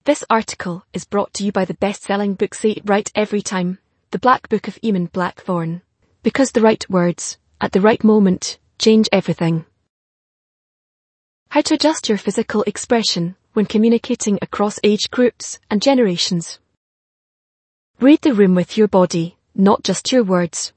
This article is brought to you by the best-selling book Say It Right Every Time, The Black Book of Eamon Blackthorne. Because the right words, at the right moment, change everything. How to adjust your physical expression when communicating across age groups and generations. Read the room with your body, not just your words.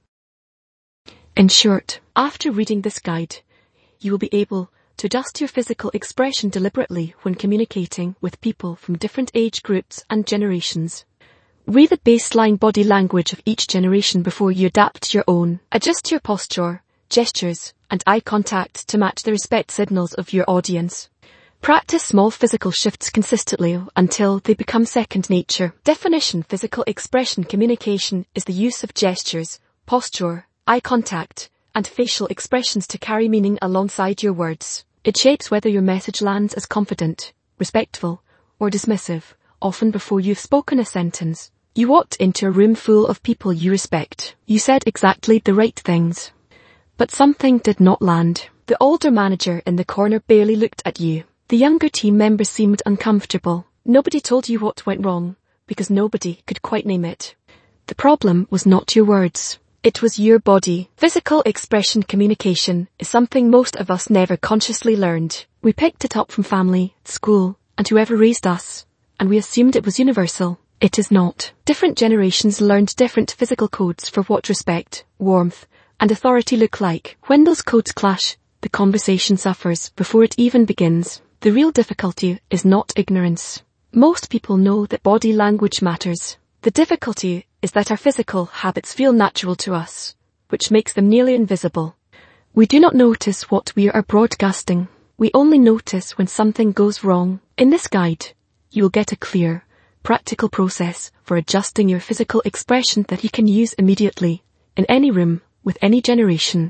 In short, after reading this guide, you will be able to adjust your physical expression deliberately when communicating with people from different age groups and generations. Read the baseline body language of each generation before you adapt your own. Adjust your posture, gestures, and eye contact to match the respect signals of your audience. Practice small physical shifts consistently until they become second nature. Definition: physical expression communication is the use of gestures, posture, eye contact, and facial expressions to carry meaning alongside your words. It shapes whether your message lands as confident, respectful, or dismissive, often before you've spoken a sentence. You walked into a room full of people you respect. You said exactly the right things. But something did not land. The older manager in the corner barely looked at you. The younger team members seemed uncomfortable. Nobody told you what went wrong, because nobody could quite name it. The problem was not your words. It was your body. Physical expression communication is something most of us never consciously learned. We picked it up from family, school, and whoever raised us, and we assumed it was universal. It is not. Different generations learned different physical codes for what respect, warmth, and authority look like. When those codes clash, the conversation suffers before it even begins. The real difficulty is not ignorance. Most people know that body language matters. The difficulty is that our physical habits feel natural to us, which makes them nearly invisible. We do not notice what we are broadcasting. We only notice when something goes wrong. In this guide, you will get a clear, practical process for adjusting your physical expression that you can use immediately, in any room, with any generation.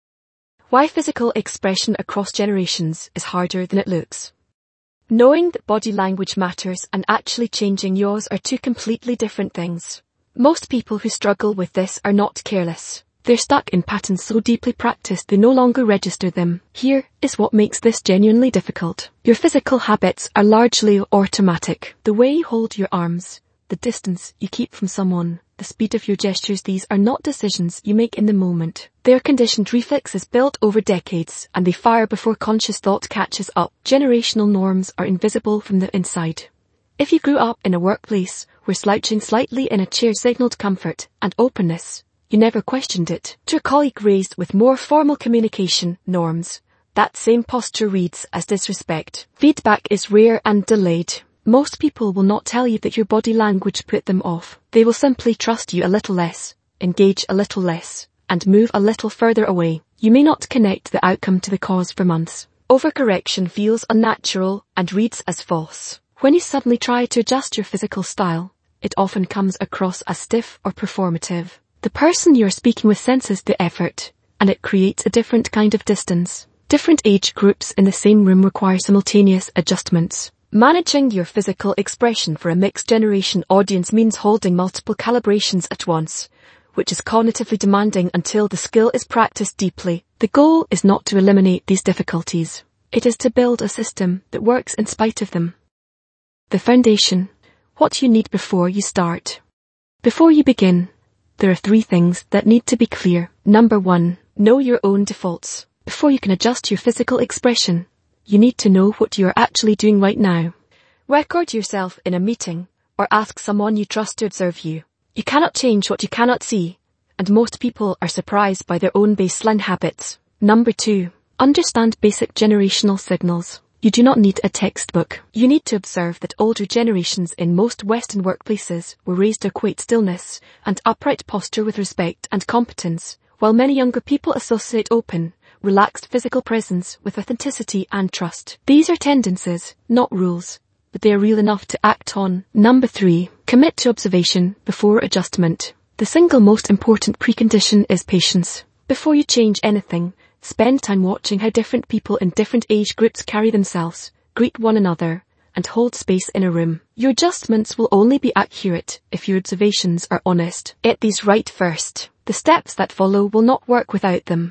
Why physical expression across generations is harder than it looks. Knowing that body language matters and actually changing yours are two completely different things. Most people who struggle with this are not careless. They're stuck in patterns so deeply practiced they no longer register them. Here is what makes this genuinely difficult. Your physical habits are largely automatic. The way you hold your arms, the distance you keep from someone, the speed of your gestures, these are not decisions you make in the moment. They are conditioned reflexes built over decades, and they fire before conscious thought catches up. Generational norms are invisible from the inside. If you grew up in a workplace where slouching slightly in a chair signaled comfort and openness, you never questioned it. To a colleague raised with more formal communication norms, that same posture reads as disrespect. Feedback is rare and delayed. Most people will not tell you that your body language put them off. They will simply trust you a little less, engage a little less, and move a little further away. You may not connect the outcome to the cause for months. Overcorrection feels unnatural and reads as false. When you suddenly try to adjust your physical style, it often comes across as stiff or performative. The person you're speaking with senses the effort, and it creates a different kind of distance. Different age groups in the same room require simultaneous adjustments. Managing your physical expression for a mixed generation audience means holding multiple calibrations at once, which is cognitively demanding until the skill is practiced deeply. The goal is not to eliminate these difficulties. It is to build a system that works in spite of them. The foundation. What you need before you start. Before you begin, there are 3 things that need to be clear. Number 1, know your own defaults. Before you can adjust your physical expression, you need to know what you are actually doing right now. Record yourself in a meeting, or ask someone you trust to observe you. You cannot change what you cannot see, and most people are surprised by their own baseline habits. Number 2, understand basic generational signals. You do not need a textbook. You need to observe that older generations in most Western workplaces were raised to equate stillness and upright posture with respect and competence, while many younger people associate open, relaxed physical presence with authenticity and trust. These are tendencies, not rules, but they are real enough to act on. Number 3, commit to observation before adjustment. The single most important precondition is patience. Before you change anything, spend time watching how different people in different age groups carry themselves, greet one another, and hold space in a room. Your adjustments will only be accurate if your observations are honest. Get these right first. The steps that follow will not work without them.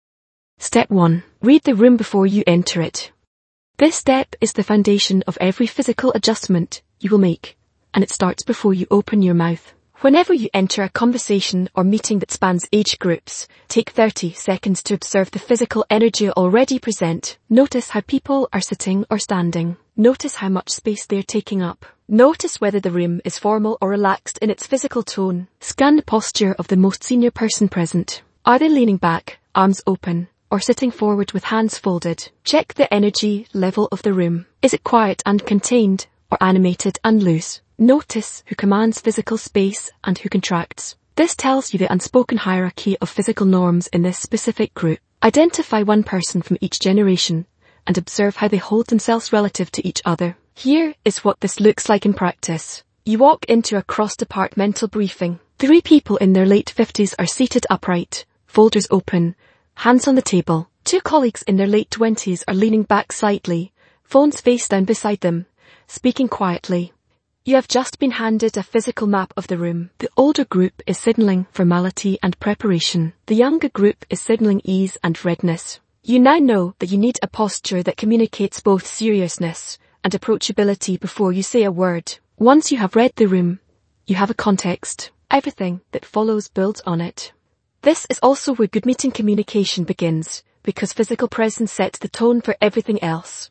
Step 1. Read the room before you enter it. This step is the foundation of every physical adjustment you will make, and it starts before you open your mouth. Whenever you enter a conversation or meeting that spans age groups, take 30 seconds to observe the physical energy already present. Notice how people are sitting or standing. Notice how much space they are taking up. Notice whether the room is formal or relaxed in its physical tone. Scan the posture of the most senior person present. Are they leaning back, arms open, or sitting forward with hands folded? Check the energy level of the room. Is it quiet and contained, or animated and loose? Notice who commands physical space and who contracts. This tells you the unspoken hierarchy of physical norms in this specific group. Identify one person from each generation and observe how they hold themselves relative to each other. Here is what this looks like in practice. You walk into a cross-departmental briefing. 3 people in their late 50s are seated upright, folders open, hands on the table. 2 colleagues in their late 20s are leaning back slightly, phones face down beside them, speaking quietly. You have just been handed a physical map of the room. The older group is signaling formality and preparation. The younger group is signaling ease and readiness. You now know that you need a posture that communicates both seriousness and approachability before you say a word. Once you have read the room, you have a context. Everything that follows builds on it. This is also where good meeting communication begins, because physical presence sets the tone for everything else.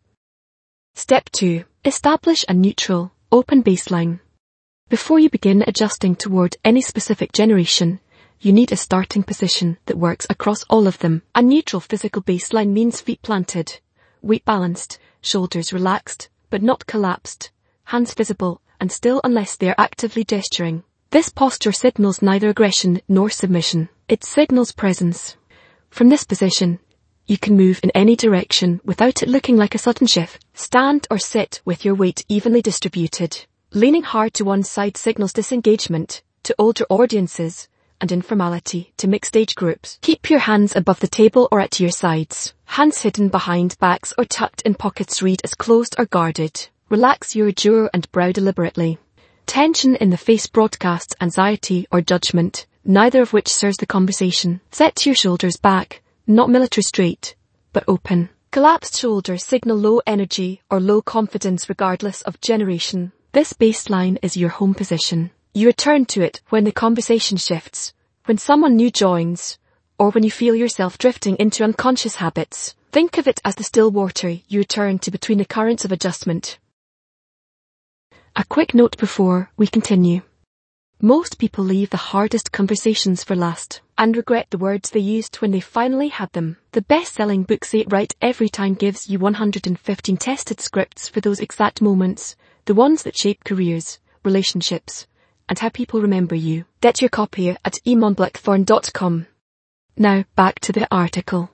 Step 2. Establish a neutral, open baseline. Before you begin adjusting toward any specific generation, you need a starting position that works across all of them. A neutral physical baseline means feet planted, weight balanced, shoulders relaxed, but not collapsed, hands visible and still unless they are actively gesturing. This posture signals neither aggression nor submission. It signals presence. From this position, you can move in any direction without it looking like a sudden shift. Stand or sit with your weight evenly distributed. Leaning hard to one side signals disengagement to older audiences and informality to mixed age groups. Keep your hands above the table or at your sides. Hands hidden behind backs or tucked in pockets read as closed or guarded. Relax your jaw and brow deliberately. Tension in the face broadcasts anxiety or judgment, neither of which serves the conversation. Set your shoulders back, not military straight, but open. Collapsed shoulders signal low energy or low confidence regardless of generation. This baseline is your home position. You return to it when the conversation shifts, when someone new joins, or when you feel yourself drifting into unconscious habits. Think of it as the still water you return to between the currents of adjustment. A quick note before we continue. Most people leave the hardest conversations for last and regret the words they used when they finally had them. The best-selling book Say It Right Every Time gives you 115 tested scripts for those exact moments, the ones that shape careers, relationships, and how people remember you. Get your copy at eamonblackthorn.com. Now back to the article.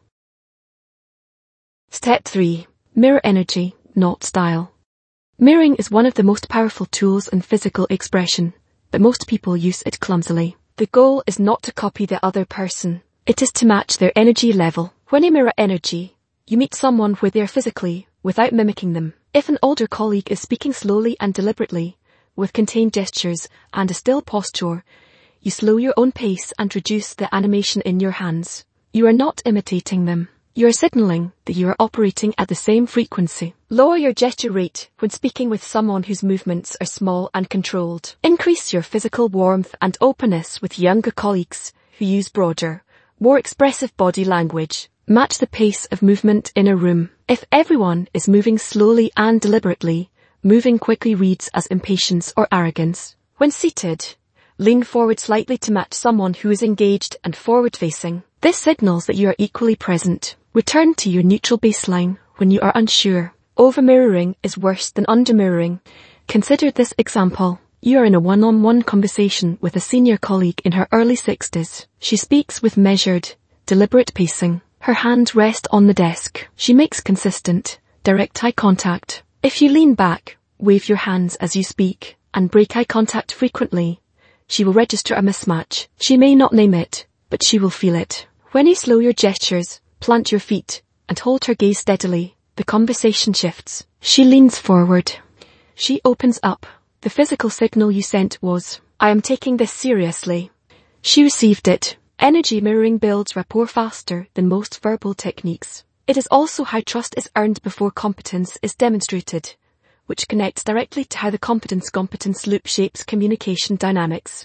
Step 3. Mirror energy, not style. Mirroring is one of the most powerful tools in physical expression, but most people use it clumsily. The goal is not to copy the other person. It is to match their energy level. When you mirror energy, you meet someone where they are physically, without mimicking them. If an older colleague is speaking slowly and deliberately, with contained gestures and a still posture, you slow your own pace and reduce the animation in your hands. You are not imitating them. You are signaling that you are operating at the same frequency. Lower your gesture rate when speaking with someone whose movements are small and controlled. Increase your physical warmth and openness with younger colleagues who use broader, more expressive body language. Match the pace of movement in a room. If everyone is moving slowly and deliberately, moving quickly reads as impatience or arrogance. When seated, lean forward slightly to match someone who is engaged and forward-facing. This signals that you are equally present. Return to your neutral baseline when you are unsure. Over-mirroring is worse than under-mirroring. Consider this example. You are in a one-on-one conversation with a senior colleague in her early 60s. She speaks with measured, deliberate pacing. Her hands rest on the desk. She makes consistent, direct eye contact. If you lean back, wave your hands as you speak, and break eye contact frequently, she will register a mismatch. She may not name it, but she will feel it. When you slow your gestures, plant your feet, and hold her gaze steadily, the conversation shifts. She leans forward. She opens up. The physical signal you sent was, "I am taking this seriously." She received it. Energy mirroring builds rapport faster than most verbal techniques. It is also how trust is earned before competence is demonstrated, which connects directly to how the competence-competence loop shapes communication dynamics.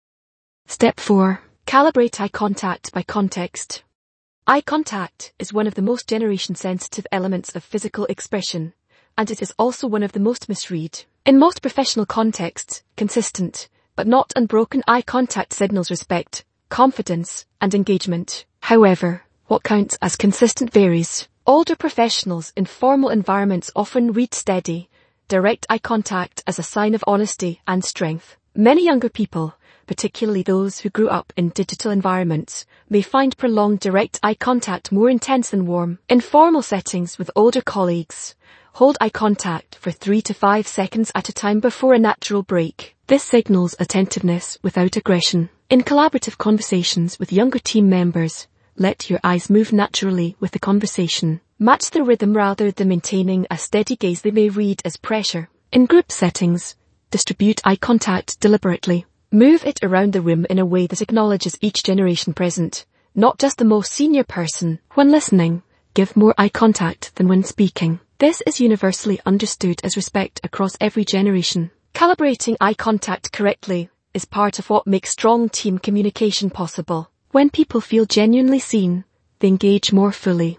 Step 4. Calibrate eye contact by context. Eye contact is one of the most generation-sensitive elements of physical expression, and it is also one of the most misread. In most professional contexts, consistent, but not unbroken eye contact signals respect, confidence, and engagement. However, what counts as consistent varies. Older professionals in formal environments often read steady, direct eye contact as a sign of honesty and strength. Many younger people, particularly those who grew up in digital environments, may find prolonged direct eye contact more intense than warm. In formal settings with older colleagues, hold eye contact for 3 to 5 seconds at a time before a natural break. This signals attentiveness without aggression. In collaborative conversations with younger team members, let your eyes move naturally with the conversation. Match the rhythm rather than maintaining a steady gaze they may read as pressure. In group settings, distribute eye contact deliberately. Move it around the room in a way that acknowledges each generation present, not just the most senior person. When listening, give more eye contact than when speaking. This is universally understood as respect across every generation. Calibrating eye contact correctly is part of what makes strong team communication possible. When people feel genuinely seen, they engage more fully.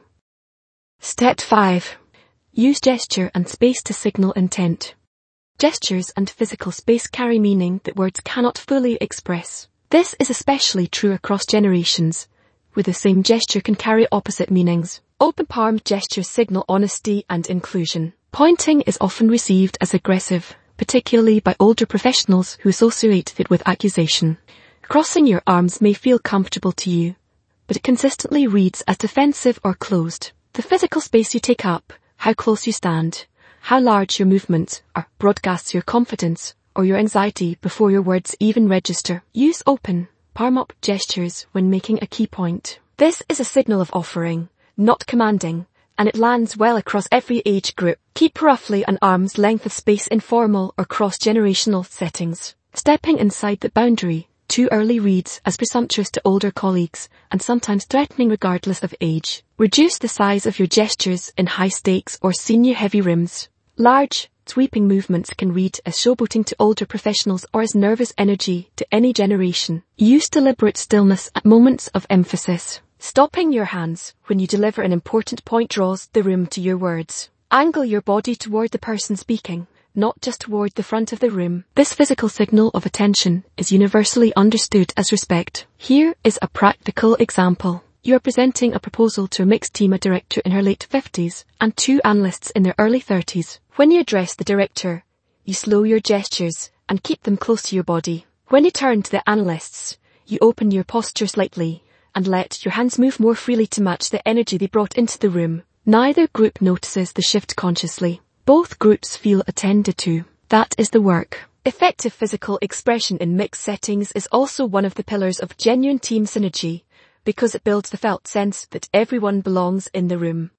Step 5. Use gesture and space to signal intent. Gestures and physical space carry meaning that words cannot fully express. This is especially true across generations, where the same gesture can carry opposite meanings. Open-palmed gestures signal honesty and inclusion. Pointing is often received as aggressive, particularly by older professionals who associate it with accusation. Crossing your arms may feel comfortable to you, but it consistently reads as defensive or closed. The physical space you take up, how close you stand, how large your movements are, broadcasts your confidence or your anxiety before your words even register. Use open, palm-up gestures when making a key point. This is a signal of offering, not commanding, and it lands well across every age group. Keep roughly an arm's length of space in formal or cross-generational settings. Stepping inside the boundary too early reads as presumptuous to older colleagues and sometimes threatening regardless of age. Reduce the size of your gestures in high-stakes or senior-heavy rooms. Large, sweeping movements can read as showboating to older professionals or as nervous energy to any generation. Use deliberate stillness at moments of emphasis. Stopping your hands when you deliver an important point draws the room to your words. Angle your body toward the person speaking, not just toward the front of the room. This physical signal of attention is universally understood as respect. Here is a practical example. You are presenting a proposal to a mixed team, a director in her late 50s and 2 analysts in their early 30s. When you address the director, you slow your gestures and keep them close to your body. When you turn to the analysts, you open your posture slightly and let your hands move more freely to match the energy they brought into the room. Neither group notices the shift consciously. Both groups feel attended to. That is the work. Effective physical expression in mixed settings is also one of the pillars of genuine team synergy, because it builds the felt sense that everyone belongs in the room.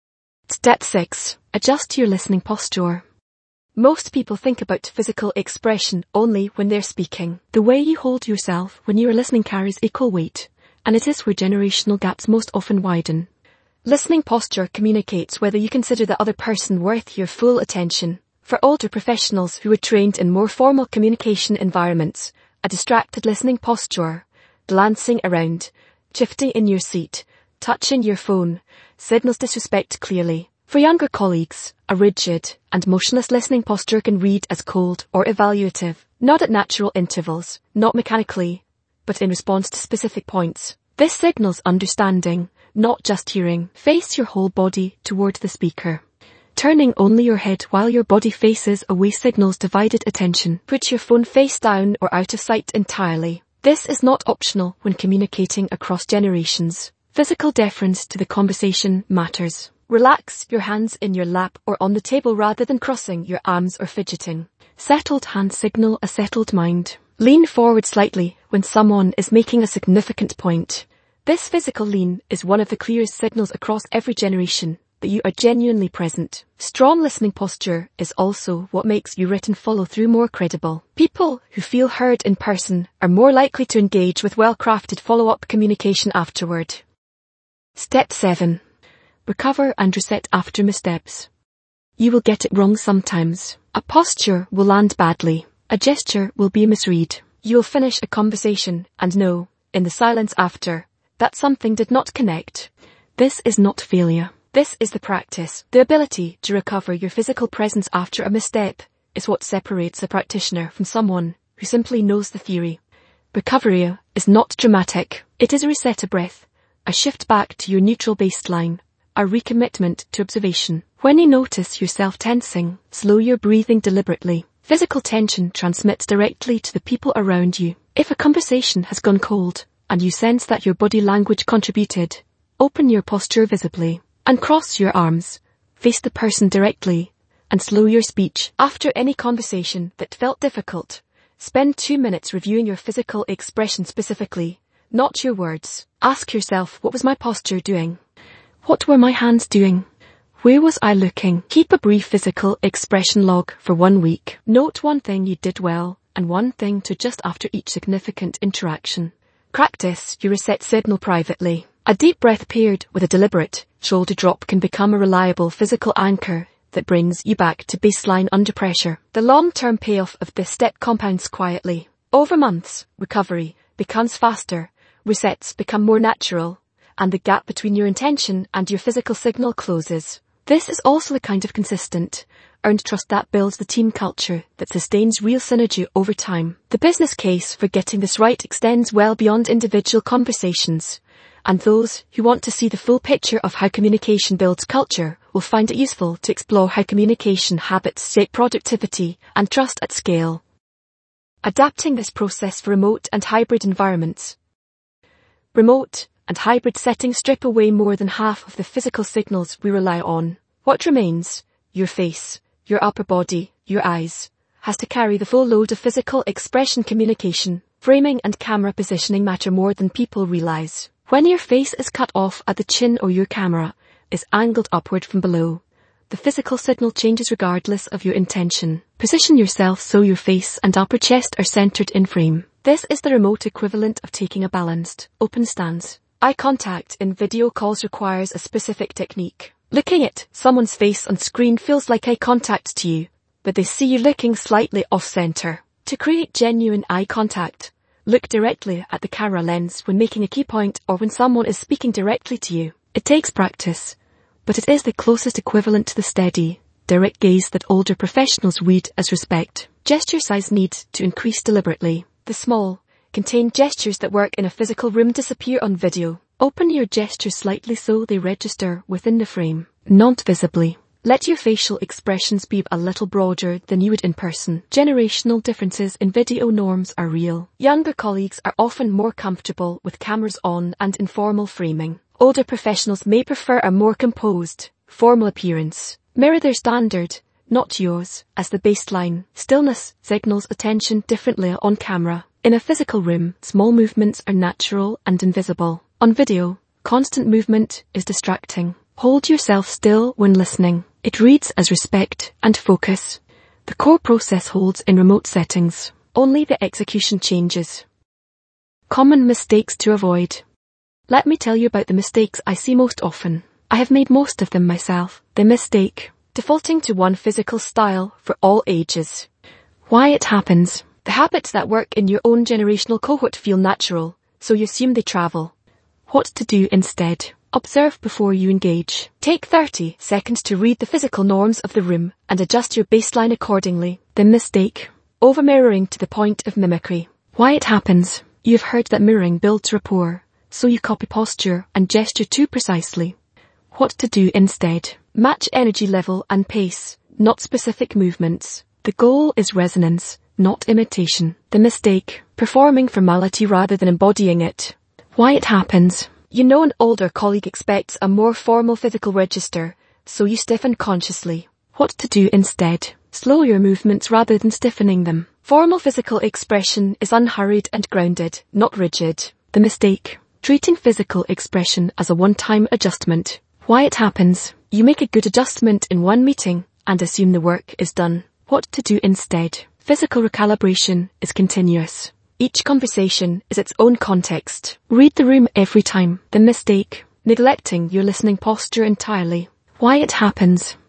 Step 6. Adjust your listening posture. Most people think about physical expression only when they're speaking. The way you hold yourself when you are listening carries equal weight, and it is where generational gaps most often widen. Listening posture communicates whether you consider the other person worth your full attention. For older professionals who are trained in more formal communication environments, a distracted listening posture, glancing around, shifting in your seat, touching your phone, signals disrespect clearly. For younger colleagues, a rigid and motionless listening posture can read as cold or evaluative. Nod at natural intervals, not mechanically, but in response to specific points. This signals understanding, not just hearing. Face your whole body toward the speaker. Turning only your head while your body faces away signals divided attention. Put your phone face down or out of sight entirely. This is not optional when communicating across generations. Physical deference to the conversation matters. Relax your hands in your lap or on the table rather than crossing your arms or fidgeting. Settled hands signal a settled mind. Lean forward slightly when someone is making a significant point. This physical lean is one of the clearest signals across every generation that you are genuinely present. Strong listening posture is also what makes your written follow-through more credible. People who feel heard in person are more likely to engage with well-crafted follow-up communication afterward. Step 7. Recover and reset after missteps. You will get it wrong sometimes. A posture will land badly. A gesture will be misread. You will finish a conversation and know, in the silence after, that something did not connect. This is not failure. This is the practice. The ability to recover your physical presence after a misstep is what separates a practitioner from someone who simply knows the theory. Recovery is not dramatic. It is a reset, a breath, a shift back to your neutral baseline, a recommitment to observation. When you notice yourself tensing, slow your breathing deliberately. Physical tension transmits directly to the people around you. If a conversation has gone cold, and you sense that your body language contributed, open your posture visibly, and cross your arms. Face the person directly, and slow your speech. After any conversation that felt difficult, spend 2 minutes reviewing your physical expression specifically, not your words. Ask yourself, what was my posture doing? What were my hands doing? Where was I looking? Keep a brief physical expression log for 1 week. Note one thing you did well, and one thing to adjust after each significant interaction. Practice your reset signal privately. A deep breath paired with a deliberate shoulder drop can become a reliable physical anchor that brings you back to baseline under pressure. The long-term payoff of this step compounds quietly. Over months, recovery becomes faster, resets become more natural, and the gap between your intention and your physical signal closes. This is also the kind of consistent, earned trust that builds the team culture that sustains real synergy over time. The business case for getting this right extends well beyond individual conversations, and those who want to see the full picture of how communication builds culture will find it useful to explore how communication habits shape productivity and trust at scale. Adapting this process for remote and hybrid environments. Remote and hybrid settings strip away more than half of the physical signals we rely on. What remains, your face, your upper body, your eyes, has to carry the full load of physical expression. Communication, framing and camera positioning matter more than people realize. When your face is cut off at the chin or your camera is angled upward from below, the physical signal changes regardless of your intention. Position yourself so your face and upper chest are centered in frame. This is the remote equivalent of taking a balanced, open stance. Eye contact in video calls requires a specific technique. Looking at someone's face on screen feels like eye contact to you, but they see you looking slightly off-center. To create genuine eye contact, look directly at the camera lens when making a key point or when someone is speaking directly to you. It takes practice, but it is the closest equivalent to the steady, direct gaze that older professionals read as respect. Gesture size needs to increase deliberately. The small, contained gestures that work in a physical room disappear on video. Open your gestures slightly so they register within the frame, not visibly. Let your facial expressions be a little broader than you would in person. Generational differences in video norms are real. Younger colleagues are often more comfortable with cameras on and informal framing. Older professionals may prefer a more composed, formal appearance. Mirror their standard, not yours, as the baseline. Stillness signals attention differently on camera. In a physical room, small movements are natural and invisible. On video, constant movement is distracting. Hold yourself still when listening. It reads as respect and focus. The core process holds in remote settings. Only the execution changes. Common mistakes to avoid. Let me tell you about the mistakes I see most often. I have made most of them myself. The mistake: defaulting to one physical style for all ages. Why it happens. The habits that work in your own generational cohort feel natural, so you assume they travel. What to do instead. Observe before you engage. Take 30 seconds to read the physical norms of the room and adjust your baseline accordingly. The mistake: over-mirroring to the point of mimicry. Why it happens. You've heard that mirroring builds rapport, so you copy posture and gesture too precisely. What to do instead. Match energy level and pace, not specific movements. The goal is resonance, not imitation. The mistake: performing formality rather than embodying it. Why it happens. You know an older colleague expects a more formal physical register, so you stiffen consciously. What to do instead. Slow your movements rather than stiffening them. Formal physical expression is unhurried and grounded, not rigid. The mistake: treating physical expression as a one-time adjustment. Why it happens. You make a good adjustment in one meeting and assume the work is done. What to do instead. Physical recalibration is continuous. Each conversation is its own context. Read the room every time. The mistake: neglecting your listening posture entirely. Why it happens.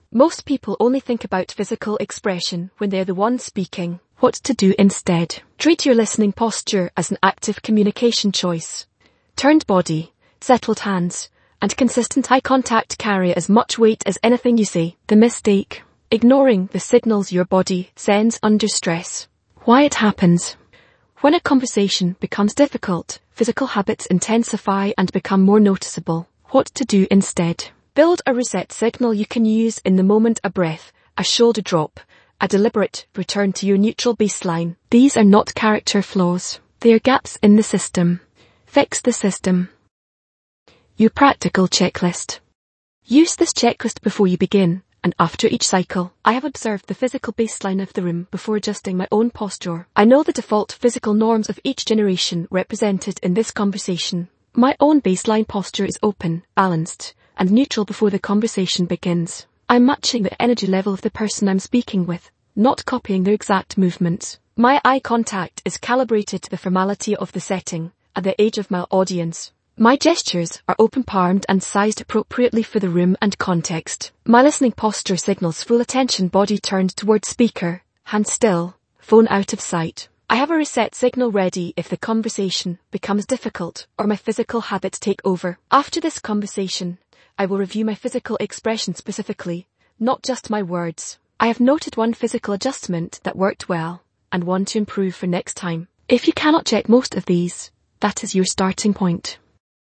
Most people only think about physical expression when they're the one speaking. What to do instead? Treat your listening posture as an active communication choice. Turned body, settled hands, and consistent eye contact carry as much weight as anything you say. The mistake: ignoring the signals your body sends under stress. Why it happens. When a conversation becomes difficult, physical habits intensify and become more noticeable. What to do instead? Build a reset signal you can use in the moment: a breath, a shoulder drop, a deliberate return to your neutral baseline. These are not character flaws. They are gaps in the system. Fix the system. Your practical checklist. Use this checklist before you begin and after each cycle. I have observed the physical baseline of the room before adjusting my own posture. I know the default physical norms of each generation represented in this conversation. My own baseline posture is open, balanced, and neutral before the conversation begins. I'm matching the energy level of the person I'm speaking with, not copying their exact movements. My eye contact is calibrated to the formality of the setting and the age of my audience. My gestures are open-palmed and sized appropriately for the room and context. My listening posture signals full attention, body turned towards speaker, hand still, phone out of sight. I have a reset signal ready if the conversation becomes difficult or my physical habits take over. After this conversation, I will review my physical expression specifically, not just my words. I have noted one physical adjustment that worked well and one to improve for next time. If you cannot check most of these, that is your starting point.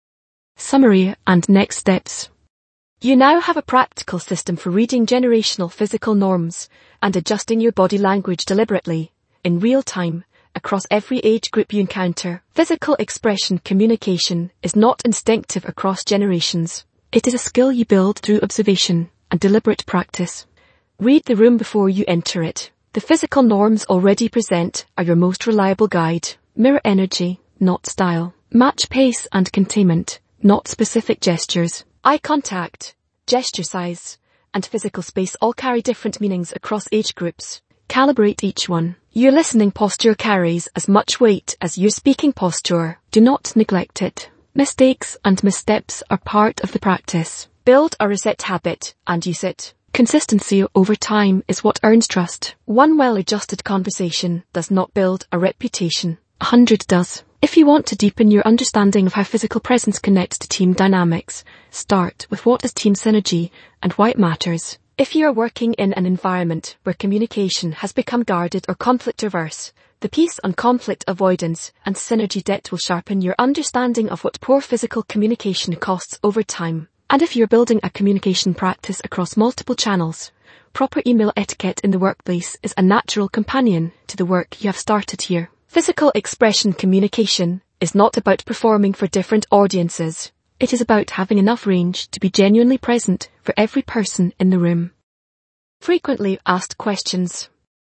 Summary and next steps. You now have a practical system for reading generational physical norms and adjusting your body language deliberately, in real time, across every age group you encounter. Physical expression communication is not instinctive across generations. It is a skill you build through observation and deliberate practice. Read the room before you enter it. The physical norms already present are your most reliable guide. Mirror energy, not style. Match pace and containment, not specific gestures. Eye contact, gesture size, and physical space all carry different meanings across age groups. Calibrate each one. Your listening posture carries as much weight as your speaking posture. Do not neglect it. Mistakes and missteps are part of the practice. Build a reset habit and use it. Consistency over time is what earns trust. One well-adjusted conversation does not build a reputation. 100 does. If you want to deepen your understanding of how physical presence connects to team dynamics, start with what is team synergy and why it matters. If you are working in an environment where communication has become guarded or conflict averse, the piece on conflict avoidance and synergy debt will sharpen your understanding of what poor physical communication costs over time. And if you're building a communication practice across multiple channels, proper email etiquette in the workplace is a natural companion to the work you have started here. Physical expression communication is not about performing for different audiences. It is about having enough range to be genuinely present for every person in the room. Frequently asked questions.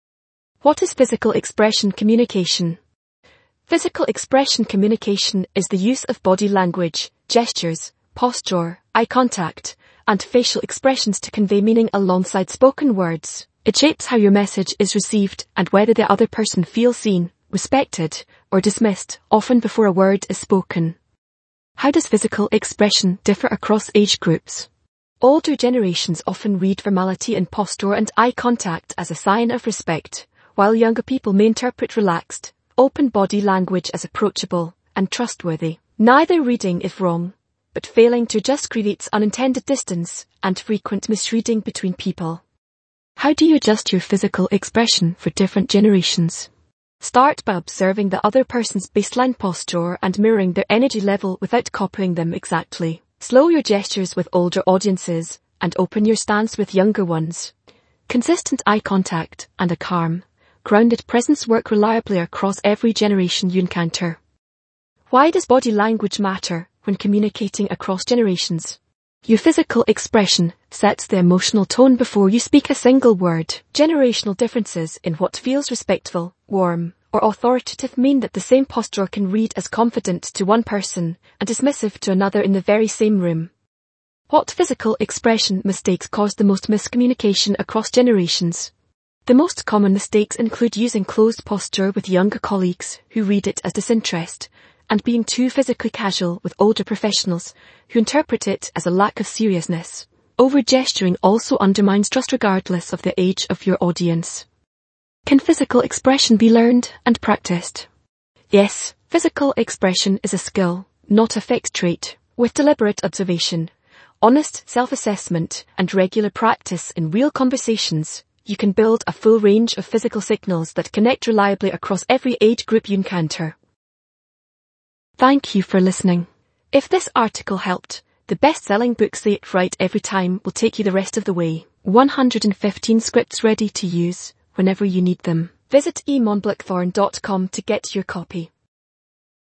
What is physical expression communication? Physical expression communication is the use of body language, gestures, posture, eye contact, and facial expressions to convey meaning alongside spoken words. It shapes how your message is received and whether the other person feels seen, respected, or dismissed, often before a word is spoken. How does physical expression differ across age groups? Older generations often read formality in posture and eye contact as a sign of respect, while younger people may interpret relaxed, open body language as approachable and trustworthy. Neither reading is wrong, but failing to adjust creates unintended distance and frequent misreading between people. How do you adjust your physical expression for different generations? Start by observing the other person's baseline posture and mirroring their energy level without copying them exactly. Slow your gestures with older audiences and open your stance with younger ones. Consistent eye contact and a calm, grounded presence work reliably across every generation you encounter. Why does body language matter when communicating across generations? Your physical expression sets the emotional tone before you speak a single word. Generational differences in what feels respectful, warm, or authoritative mean that the same posture can read as confident to one person and dismissive to another in the very same room. What physical expression mistakes cause the most miscommunication across generations? The most common mistakes include using closed posture with younger colleagues who read it as disinterest, and being too physically casual with older professionals who interpret it as a lack of seriousness. Over-gesturing also undermines trust regardless of the age of your audience. Can physical expression be learned and practiced? Yes, physical expression is a skill, not a fixed trait. With deliberate observation, honest self-assessment, and regular practice in real conversations, you can build a full range of physical signals that connect reliably across every age group you encounter. Thank you for listening. If this article helped, the best-selling book Say It Right Every Time will take you the rest of the way. 115 scripts ready to use whenever you need them. Visit emonblackthorn.com to get your copy.